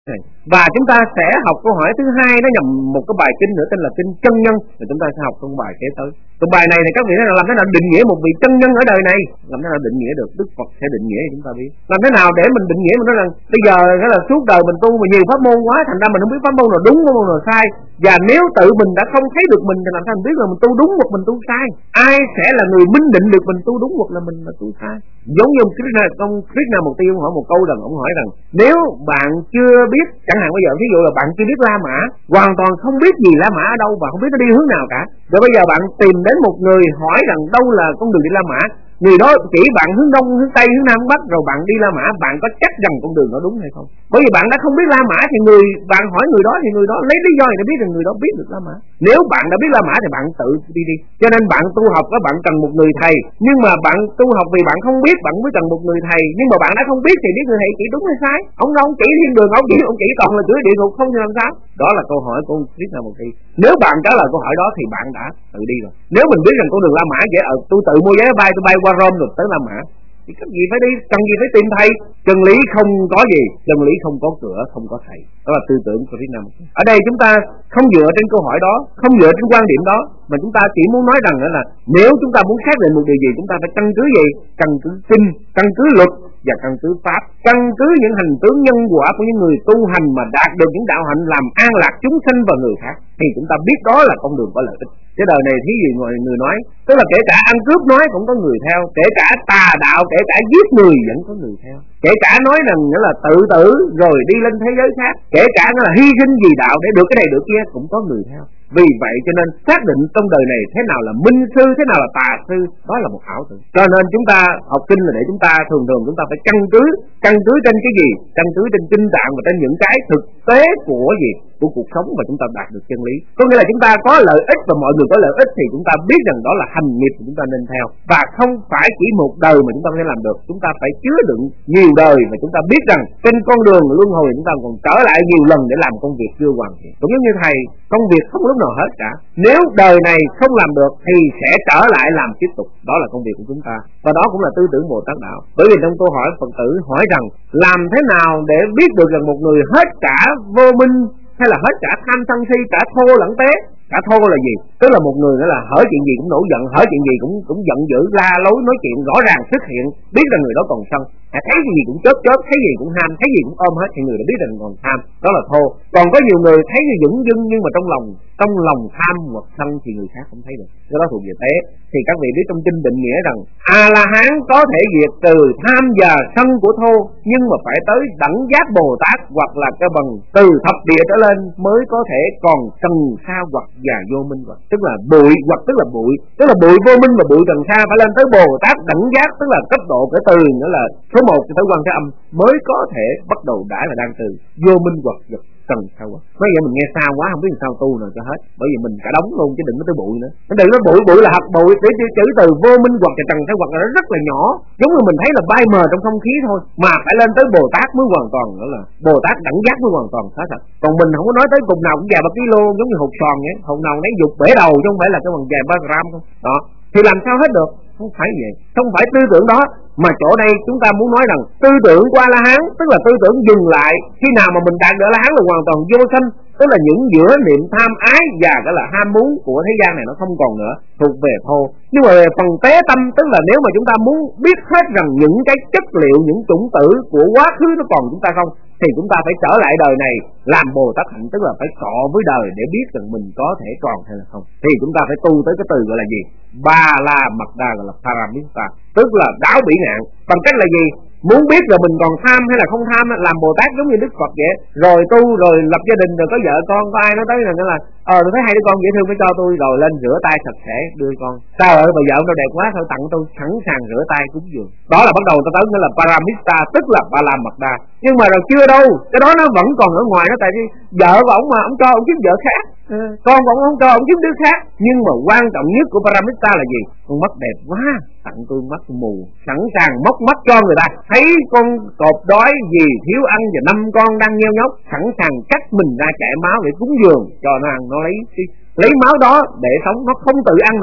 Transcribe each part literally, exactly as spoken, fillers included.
Và chúng ta sẽ học câu hỏi thứ hai, nó nhằm một cái bài kinh nữa tên là kinh chân nhân, và chúng ta sẽ học trong bài kế tới. Trong bài này thì các vị nói là làm thế nào định nghĩa một vị chân nhân ở đời này, làm thế nào định nghĩa được, Đức Phật sẽ định nghĩa cho chúng ta biết. Làm thế nào để mình định nghĩa, mình nói rằng bây giờ đó là suốt đời mình tu mà nhiều pháp môn quá, thành ra mình không biết pháp môn nào đúng, pháp môn nào sai. Và nếu tự mình đã không thấy được mình thì làm sao mình biết là mình tu đúng hoặc mình tu sai? Ai sẽ là người minh định được mình tu đúng hoặc là mình là tu sai? Giống như ông Krishna, ông Krishna một tiêu hỏi một câu rằng, ông hỏi rằng nếu bạn chưa biết, chẳng hạn bây giờ ví dụ là bạn chưa biết La Mã, hoàn toàn không biết gì La Mã ở đâu và không biết nó đi hướng nào cả, rồi bây giờ bạn tìm đến một người hỏi rằng đâu là con đường đi La Mã, người đó chỉ bạn hướng đông, hướng tây, hướng nam, hướng bắc, rồi bạn đi La Mã, bạn có chắc rằng con đường đó đúng hay không? Bởi vì bạn đã không biết La Mã thì người bạn hỏi người đó thì người đó lấy lý do để biết rằng người đó biết được La Mã. Nếu bạn đã biết La Mã thì bạn tự đi đi. Cho nên bạn tu học các bạn cần một người thầy, nhưng mà bạn tu học vì bạn không biết, bạn mới cần một người thầy, nhưng mà bạn đã không biết thì biết người thầy chỉ đúng hay sai. Ông đâu ông chỉ thiên đường, ông chỉ ông chỉ toàn là chửi địa ngục không thì làm sao? Đó là câu hỏi của ông Krishna một khi. Nếu bạn trả lời câu hỏi đó thì bạn đã tự đi rồi. Nếu mình biết rằng con đường La Mã vậy, ở tôi tự mua vé bay tôi bay qua Rome rồi tới La Mã, thì cần gì phải đi, cần gì phải tìm thầy? Chân lý không có gì, chân lý không có cửa, không có thầy. Đó là tư tưởng của Krishna. Ở đây chúng ta không dựa trên câu hỏi đó, không dựa trên quan điểm đó, mà chúng ta chỉ muốn nói rằng là nếu chúng ta muốn xác định một điều gì, chúng ta phải căn cứ gì? Căn cứ kinh, căn cứ luật và căn cứ pháp, căn cứ những hành tướng nhân quả của những người tu hành mà đạt được những đạo hạnh làm an lạc chúng sinh và người khác, thì chúng ta biết đó là con đường có lợi ích. Cái đời này thí dụ người người nói, tức là kể cả ăn cướp nói cũng có người theo, kể cả tà đạo, kể cả giết người vẫn có người theo, kể cả nói rằng nghĩa là tự tử rồi đi lên thế giới khác, kể cả nó là hy sinh vì đạo để được cái này được kia cũng có người theo. Vì vậy cho nên xác định trong đời này thế nào là minh sư, thế nào là tà sư, đó là một ảo tưởng. Cho nên chúng ta học kinh là để chúng ta thường thường chúng ta phải căn cứ, căn cứ trên cái gì? Căn cứ trên kinh tạng và trên những cái thực tế của gì? Của cuộc sống và chúng ta đạt được chân lý. Có nghĩa là chúng ta có lợi ích và mọi người có lợi ích thì chúng ta biết rằng đó là hành nghiệp của chúng ta nên theo, và không phải chỉ một đời mà chúng ta mới làm được. Chúng ta phải chứa đựng nhiều đời và chúng ta biết rằng trên con đường luân hồi chúng ta còn trở lại nhiều lần để làm công việc chưa hoàn thiện. Cũng giống như thầy, công việc không lúc nào hết cả. Nếu đời này không làm được thì sẽ trở lại làm tiếp tục. Đó là công việc của chúng ta, và đó cũng là tư tưởng Bồ Tát đạo. Bởi vì trong câu hỏi Phật tử hỏi rằng làm thế nào để biết được rằng một người hết cả vô minh hay là hết cả tham sân si, cả thô lẫn tế. Cả thô là gì? Tức là một người nữa là hở chuyện gì cũng nổi giận, hở chuyện gì cũng cũng giận dữ, la lối nói chuyện rõ ràng xuất hiện, biết rằng người đó còn sân. Thấy cái gì cũng chớp chớp, thấy gì cũng ham, thấy gì cũng ôm hết thì người đã biết rằng còn tham, đó là thô. Còn có nhiều người thấy như dửng dưng nhưng mà trong lòng trong lòng tham hoặc sân thì người khác không thấy được, cái đó thuộc về tế. Thì các vị biết trong kinh định nghĩa rằng A La Hán có thể diệt trừ tham và sân của thô, nhưng mà phải tới đẳng giác Bồ Tát hoặc là cái bằng từ thập địa trở lên mới có thể còn trần sa hoặc và vô minh hoặc, tức là bụi hoặc tức là bụi, tức là bụi vô minh và bụi trần sa phải lên tới Bồ Tát đẳng giác, tức là cấp độ kể từ nữa là số một cho tới quan thế âm mới có thể bắt đầu đã là đang từ vô minh hoặc vật trần sa hoặc. Nói vậy mình nghe xa quá không biết làm sao tu nào cho hết, bởi vì mình cả đống luôn chứ đừng có tới bụi nữa. Nó đừng có bụi, bụi là hạt bụi, để chữ từ vô minh hoặc và trần sa hoặc là nó rất là nhỏ, giống như mình thấy là bay mờ trong không khí thôi, mà phải lên tới Bồ Tát mới hoàn toàn, đó là Bồ Tát đẳng giác mới hoàn toàn hết thật. Còn mình không có nói tới cục nào cũng vài ba kg giống như hột sòn vậy, hột nào nấy dục bể đầu chứ không phải là cái bằng vài ba gram không. Đó thì làm sao hết được? Không phải vậy, không phải tư tưởng đó, mà chỗ đây chúng ta muốn nói rằng tư tưởng của A-la-hán, tức là tư tưởng dừng lại khi nào mà mình đạt được A-la-hán là hoàn toàn vô sanh, tức là những giữa niệm tham ái và cái là ham muốn của thế gian này nó không còn nữa, thuộc về thô. Nhưng mà về phần tế tâm, tức là nếu mà chúng ta muốn biết hết rằng những cái chất liệu, những chủng tử của quá khứ nó còn chúng ta không, thì chúng ta phải trở lại đời này làm Bồ Tát hạnh, tức là phải cọ với đời để biết rằng mình có thể còn hay là không. Thì chúng ta phải tu tới cái từ gọi là gì? Ba la mật đa, gọi là paramita, tức là đáo bỉ ngạn. Bằng cách là gì? Muốn biết rồi mình còn tham hay là không tham, làm Bồ Tát giống như Đức Phật vậy. Rồi tu, rồi lập gia đình, rồi có vợ con, có ai nói tới là là ờ tôi thấy hai đứa con dễ thương mới cho tôi, rồi lên rửa tay sạch sẽ đưa con. Sao ở bà vợ nó đẹp quá sao tặng tôi, sẵn sàng rửa tay cúng dường. Đó là bắt đầu ta tới nghĩa là paramita, tức là ba la mật đa. Nhưng mà rồi chưa đâu, cái đó nó vẫn còn ở ngoài nó, tại vì vợ của ông mà ông cho ông kiếm vợ khác, ừ. Con của ông không cho ông kiếm đứa khác. Nhưng mà quan trọng nhất của paramita là gì? Con mắt đẹp quá, tặng tôi mắt mù, sẵn sàng móc mắt cho người ta. Thấy con cọp đói gì thiếu ăn và năm con đang nheo nhóc, sẵn sàng cắt mình ra chảy máu để cúng dường cho nó ăn, nó lấy lấy máu đó để sống, nó không tự ăn nổi.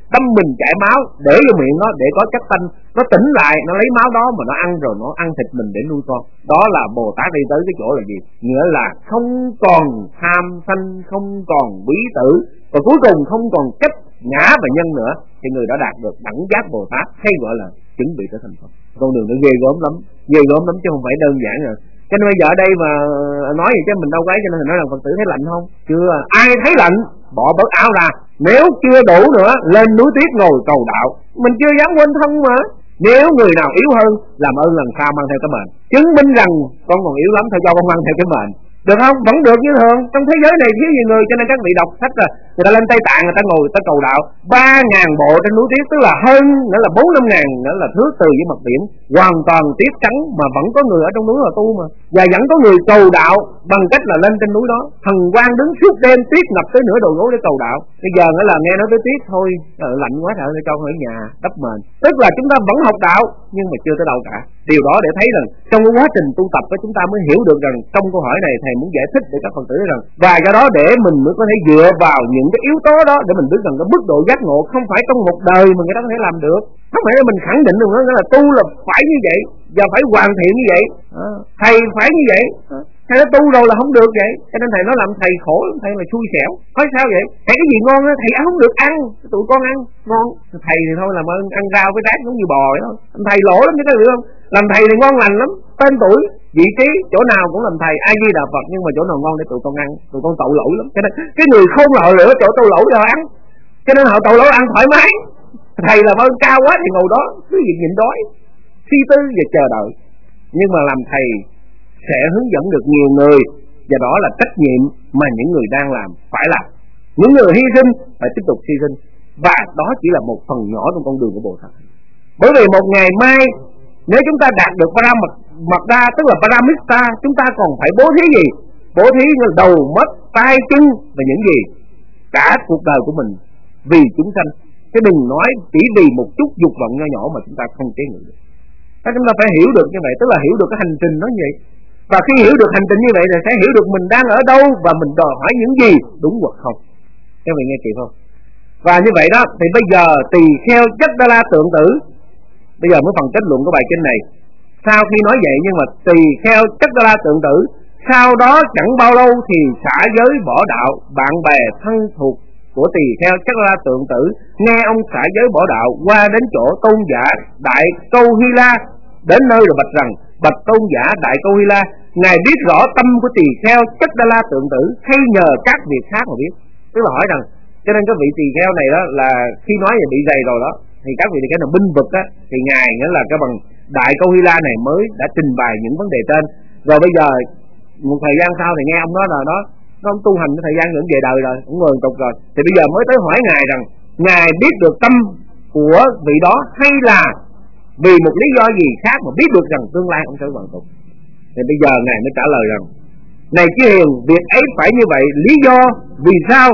đâm mình chảy máu để vô miệng nó để có chất tanh, nó tỉnh lại, nó lấy máu đó mà nó ăn rồi nó ăn thịt mình để nuôi con. Đó là Bồ Tát đi tới cái chỗ là gì? Nghĩa là không còn tham sân, không còn bí tử, và cuối cùng không còn chấp ngã và nhân nữa, thì người đã đạt được đẳng giác Bồ Tát, hay gọi là chuẩn bị tới thành Phật. Con đường nó ghê gớm lắm, ghê gớm lắm chứ không phải đơn giản rồi. Cho nên bây giờ ở đây mà nói gì chứ mình đâu có ấy, cho nên nói là Phật tử thấy lạnh không? Chưa. Ai thấy lạnh bỏ bớt áo ra, nếu chưa đủ nữa lên núi tuyết ngồi cầu đạo. Mình chưa dám quên thân mà. Nếu người nào yếu hơn, làm ơn lần sau mang theo cái mền, chứng minh rằng con còn yếu lắm, thôi cho con mang theo cái mền, được không? Vẫn được như thường. Trong thế giới này thiếu nhiều người, cho nên các vị đọc sách rồi người ta lên Tây Tạng, người ta ngồi người ta cầu đạo ba ngàn bộ trên núi tuyết, tức là hơn nữa là bốn năm ngàn nữa là thước từ với mặt biển, hoàn toàn tuyết trắng mà vẫn có người ở trong núi là tu mà, và vẫn có người cầu đạo bằng cách là lên trên núi đó. Thần quan đứng suốt đêm, tuyết ngập tới nửa đầu gối để cầu đạo. Bây giờ nữa là nghe nói tới tuyết thôi, trời, lạnh quá trời ơi, cho con ở nhà đắp mền. Tức là chúng ta vẫn học đạo nhưng mà chưa tới đâu cả. Điều đó để thấy rằng trong cái quá trình tu tập của chúng ta mới hiểu được rằng trong câu hỏi này thầy muốn giải thích để các Phật tử rằng, và do đó để mình mới có thể dựa vào những cái yếu tố đó để mình biết rằng cái mức độ giác ngộ không phải trong một đời mà người ta có thể làm được. Không phải là mình khẳng định được nó là tu là phải như vậy và phải hoàn thiện như vậy, à, thầy phải như vậy, à, thầy đã tu rồi là không được vậy. Cho nên thầy nói làm thầy khổ, thầy là xui xẻo. Nói sao vậy? Thầy cái gì ngon á thầy ăn không được ăn, tụi con ăn ngon. Thầy thì thôi làm ơn ăn rau với rác giống như bò vậy đó. Thầy lỗ lắm chứ các vị không? Làm thầy thì ngon lành lắm, tên tuổi vị trí chỗ nào cũng làm thầy, A Di Đà Phật, nhưng mà chỗ nào ngon để tụi con ăn, tụi con tội lỗi lắm. Cho nên cái người không lựa lựa chỗ tội lỗi cho ăn, cho nên họ tội lỗi ăn thoải mái. Thầy làm ơn cao quá thì ngồi đó cứ việc nhịn đói, suy tư và chờ đợi. Nhưng mà làm thầy sẽ hướng dẫn được nhiều người, và đó là trách nhiệm mà những người đang làm phải làm. Những người hy sinh phải tiếp tục hy sinh, và đó chỉ là một phần nhỏ trong con đường của Bồ Tát. Bởi vì một ngày mai nếu chúng ta đạt được Paramita, tức là Paramita, chúng ta còn phải bố thí gì? Bố thí như đầu, mắt, tay, chân và những gì? Cả cuộc đời của mình vì chúng sanh. Chứ đừng nói chỉ vì một chút dục vọng nho nhỏ mà chúng ta không chế ngự được. Thế chúng ta phải hiểu được như vậy, tức là hiểu được cái hành trình đó như vậy. Và khi hiểu được hành trình như vậy thì sẽ hiểu được mình đang ở đâu và mình đòi hỏi những gì, đúng hoặc không. Các vị nghe kịp không? Và như vậy đó thì bây giờ tỳ kheo chất đa la tượng tử, bây giờ mới phần kết luận của bài kinh này. Sau khi nói vậy nhưng mà tỳ kheo chất đa la tượng tử, sau đó chẳng bao lâu thì xả giới bỏ đạo. Bạn bè thân thuộc của tỳ kheo chất đa la tượng tử nghe ông xả giới bỏ đạo, qua đến chỗ tôn giả Đại Câu Hy La, đến nơi rồi bạch rằng: bạch tôn giả Đại Câu Hy La, ngài biết rõ tâm của tỳ kheo chất đa la tượng tử, hay nhờ các việc khác mà biết? Tức là hỏi rằng, cho nên các vị tỳ kheo này đó là khi nói về bị dày rồi đó, thì các vị tỳ kheo nào binh vực á, thì ngài nghĩa là cái bằng Đại Câu Hy La này mới đã trình bày những vấn đề trên. Rồi bây giờ một thời gian sau thì nghe ông nói là đó, nó tu hành cái thời gian nữa về đời rồi, cũng ngừng tục rồi, thì bây giờ mới tới hỏi ngài rằng ngài biết được tâm của vị đó, hay là vì một lý do gì khác mà biết được rằng tương lai ông sẽ hoàn tục. Thì bây giờ ngài mới trả lời rằng: này Chư Hiền, việc ấy phải như vậy. Lý do vì sao?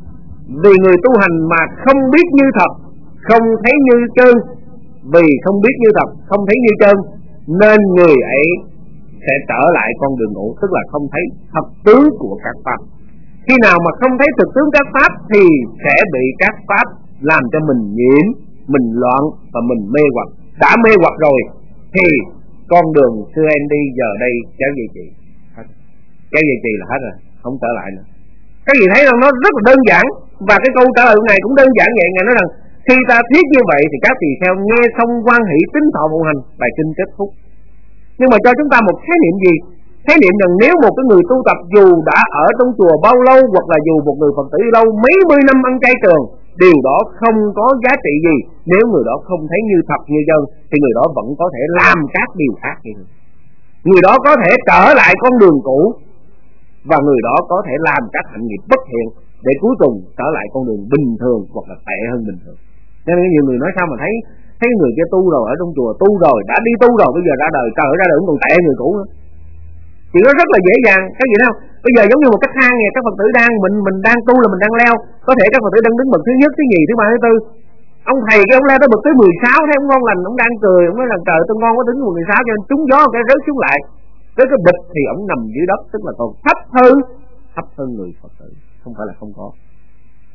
Vì người tu hành mà không biết như thật, không thấy như trơn. Vì không biết như thật, không thấy như trơn, nên người ấy sẽ trở lại con đường ngũ, tức là không thấy thật tướng của các pháp. Khi nào mà không thấy thực tướng các pháp thì sẽ bị các pháp làm cho mình nhiễm, mình loạn và mình mê hoặc. Đã mê hoặc rồi thì con đường xưa em đi giờ đây kéo dây chì, kéo dây chì là hết rồi, không trở lại nữa. Các vị thấy rằng nó rất là đơn giản, và cái câu trả lời này cũng đơn giản vậy. Ngài nói rằng khi ta thuyết như vậy thì các tỳ kheo nghe xong quan hỷ tín thọ phụng hành. Bài kinh kết thúc. Nhưng mà cho chúng ta một khái niệm gì? Khái niệm rằng nếu một cái người tu tập dù đã ở trong chùa bao lâu, hoặc là dù một người Phật tử lâu mấy mươi năm ăn chay trường, điều đó không có giá trị gì nếu người đó không thấy như thật như chân, thì người đó vẫn có thể làm các điều khác như thế. Người đó có thể trở lại con đường cũ, và người đó có thể làm các hạnh nghiệp bất thiện để cuối cùng trở lại con đường bình thường hoặc là tệ hơn bình thường. Nên nhiều người nói sao mà thấy thấy người kia tu rồi, ở trong chùa tu rồi, đã đi tu rồi, bây giờ ra đời trời ra đời cũng còn tệ người cũ nữa. Thì nó rất là dễ dàng, các vị nào bây giờ giống như một cái thang này, các Phật tử đang mình mình đang tu là mình đang leo, có thể các Phật tử đang đứng bậc thứ nhất, thứ nhì, thứ ba, thứ tư. Ông thầy cái ông leo tới bậc thứ mười sáu, thấy ông ngon lành, ông đang cười, ông nói là trời tôi ngon quá, đứng mười sáu cho nên trúng gió cái rớt xuống lại. Tới cái bịch thì ông nằm dưới đất, tức là còn thấp hơn thấp hơn người Phật tử, không phải là không có.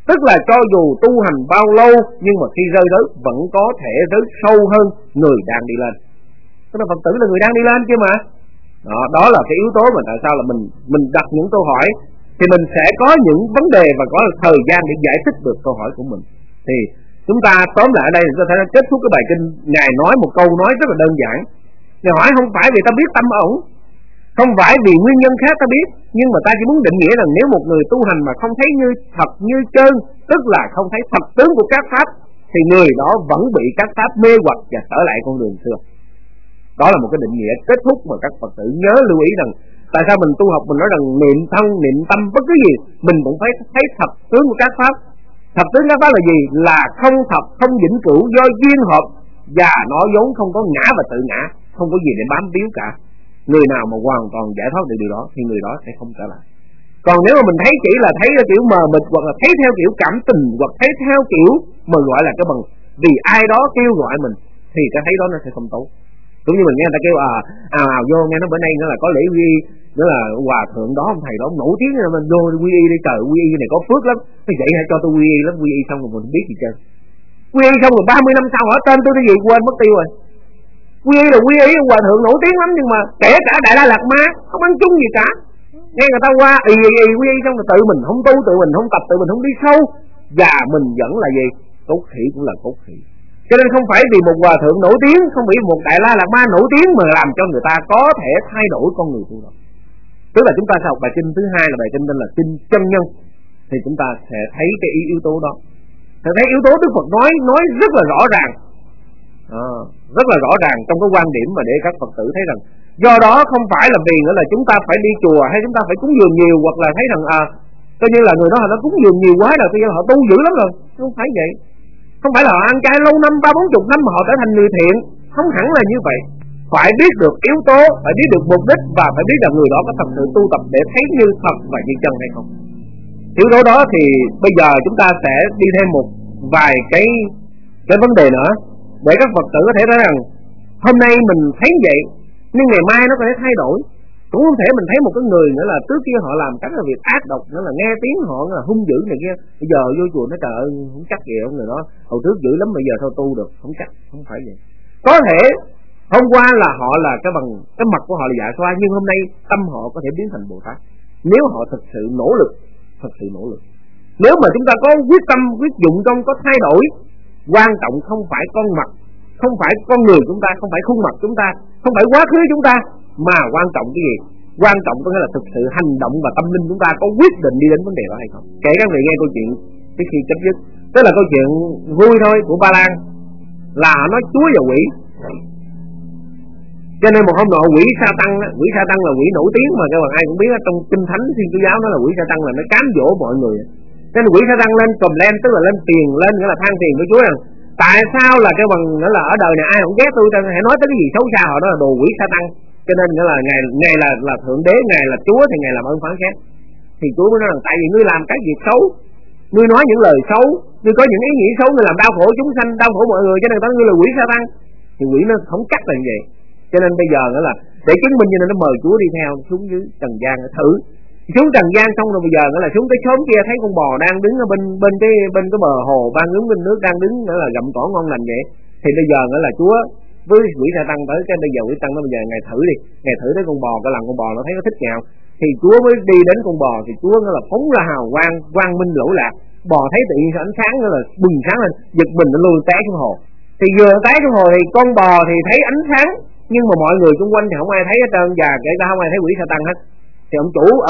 Tức là cho dù tu hành bao lâu, nhưng mà khi rơi rớt vẫn có thể rớt sâu hơn người đang đi lên. Tức là Phật tử là người đang đi lên chứ mà. Đó, đó là cái yếu tố mà tại sao là mình mình đặt những câu hỏi, thì mình sẽ có những vấn đề và có thời gian để giải thích được câu hỏi của mình. Thì chúng ta tóm lại ở đây chúng ta sẽ kết thúc cái bài kinh. Ngài nói một câu nói rất là đơn giản. Ngài hỏi không phải vì ta biết tâm ổng, không phải vì nguyên nhân khác ta biết, nhưng mà ta chỉ muốn định nghĩa rằng nếu một người tu hành mà không thấy như thật như trơn, tức là không thấy thật tướng của các pháp, thì người đó vẫn bị các pháp mê hoặc và trở lại con đường xưa. Đó là một cái định nghĩa kết thúc mà các Phật tử nhớ lưu ý rằng tại sao mình tu học mình nói rằng niệm thân, niệm tâm bất cứ gì mình cũng phải thấy thật tướng của các pháp. Thật tướng các pháp là gì? Là không thật, không vĩnh cửu, do duyên hợp, và nó vốn không có ngã và tự ngã, không có gì để bám víu cả. Người nào mà hoàn toàn giải thoát được điều đó thì người đó sẽ không trở lại. Còn nếu mà mình thấy chỉ là thấy theo kiểu mờ mịt, hoặc là thấy theo kiểu cảm tình, hoặc thấy theo kiểu mà gọi là cái bằng vì ai đó kêu gọi mình, thì cái thấy đó nó sẽ không tốt. Cũng như mình nghe người ta kêu à ào ào vô nghe nó bữa nay nó là có lễ quy, nó là hòa thượng đó ông thầy đó nổi tiếng, rồi mình vô quy y đi, trời quy y này có phước lắm. Thì vậy hãy cho tôi quy y lắm, quy y xong rồi mình không biết gì trơn. Quy y xong rồi ba mươi năm sau hỏi tên tôi cái gì quên mất tiêu rồi. Quy y là quy y, hòa thượng nổi tiếng lắm, nhưng mà kể cả Đại La Lạt Ma không ăn chung gì cả. Nghe người ta qua y y y quy y xong rồi tự mình không tu, tự mình không tập, tự mình không đi sâu, và mình vẫn là gì? Cốt khỉ cũng là cốt khỉ. Cho nên không phải vì một hòa thượng nổi tiếng, không phải một Đại La Lạt Ma nổi tiếng mà làm cho người ta có thể thay đổi con người tu học. Tức là chúng ta sẽ học bài kinh thứ hai là bài kinh tên là kinh chân nhân, thì chúng ta sẽ thấy cái ý yếu tố đó. Sẽ thấy yếu tố Đức Phật nói nói rất là rõ ràng, à, rất là rõ ràng trong cái quan điểm mà để các Phật tử thấy rằng do đó không phải là vì nữa là chúng ta phải đi chùa hay chúng ta phải cúng dường nhiều, hoặc là thấy rằng à coi như là người đó họ đã cúng dường nhiều quá rồi, bây giờ họ tu dữ lắm rồi. Không phải vậy. Không phải là họ ăn chay lâu năm ba bốn chục năm mà họ trở thành người thiện, không hẳn là như vậy. Phải biết được yếu tố, phải biết được mục đích, và phải biết là người đó có thật sự tu tập để thấy như thật và như chân hay không. Yếu tố đó thì bây giờ chúng ta sẽ đi thêm một vài cái cái vấn đề nữa để các Phật tử có thể thấy rằng hôm nay mình thấy vậy nhưng ngày mai nó có thể thay đổi. Cũng không thể mình thấy một cái người nữa là trước kia họ làm các cái việc ác độc, nữa là nghe tiếng họ là hung dữ này kia, bây giờ vô chùa nó trời ơi không chắc gì ông người đó hồi trước dữ lắm bây giờ sao tu được, không chắc. Không phải vậy. Có thể hôm qua là họ là cái bằng cái mặt của họ là dạ xoa, nhưng hôm nay tâm họ có thể biến thành Bồ Tát nếu họ thực sự nỗ lực, thực sự nỗ lực. Nếu mà chúng ta có quyết tâm, quyết dụng trong có thay đổi, quan trọng không phải con mặt, không phải con người chúng ta, không phải khuôn mặt chúng ta, không phải quá khứ chúng ta, mà quan trọng cái gì? Quan trọng có nghĩa là thực sự hành động và tâm linh chúng ta có quyết định đi đến vấn đề đó hay không. Kể các vị nghe câu chuyện trước khi chấm dứt, tức là câu chuyện vui thôi của Ba Lan, là nói Chúa và quỷ. Cho nên một hôm nọ quỷ sa tăng, quỷ sa tăng là quỷ nổi tiếng mà các bạn ai cũng biết trong kinh thánh Thiên Chúa giáo nó là quỷ sa tăng là nó cám dỗ mọi người. Cho nên quỷ sa tăng lên cầm lên, tức là lên tiền, lên nghĩa là than tiền với Chúa rằng tại sao là cái bằng nghĩa là ở đời này ai cũng ghét tôi, hãy nói tới cái gì xấu xa họ, đó là đồ quỷ sa tăng. Cho nên nghĩa là ngài ngài là là thượng đế, ngài là Chúa thì ngài làm ơn phán xét. Thì Chúa mới nói rằng tại vì ngươi làm cái việc xấu, ngươi nói những lời xấu, ngươi có những ý nghĩ xấu, ngươi làm đau khổ chúng sanh, đau khổ mọi người, cho nên ta nói ngươi là quỷ sa tăng. Thì quỷ nó không chắc là như vậy. Cho nên bây giờ nữa là để chứng minh cho nên nó mời Chúa đi theo xuống dưới trần gian thử. Xuống trần gian xong rồi bây giờ nữa là xuống tới xóm kia thấy con bò đang đứng ở bên bên cái bên cái bờ hồ ban hướng bên nước đang đứng nữa là gặm cỏ ngon lành vậy. Thì bây giờ nữa là Chúa với quỷ sa tăng tới cái bây giờ quỷ tăng nó bây giờ ngài thử đi, ngài thử tới con bò coi làm con bò nó thấy nó thích nhào. Thì Chúa mới đi đến con bò thì Chúa nó là phóng ra hào quang, quang minh lỗi lạc. Bò thấy tự nhiên ánh sáng nó là bừng sáng lên, giật mình nó lùi té xuống hồ. Thì vừa té xuống hồ thì con bò thì thấy ánh sáng, nhưng mà mọi người xung quanh thì không ai thấy hết trơn, và kể cả không ai thấy quỷ sa tăng hết. Thì ông chủ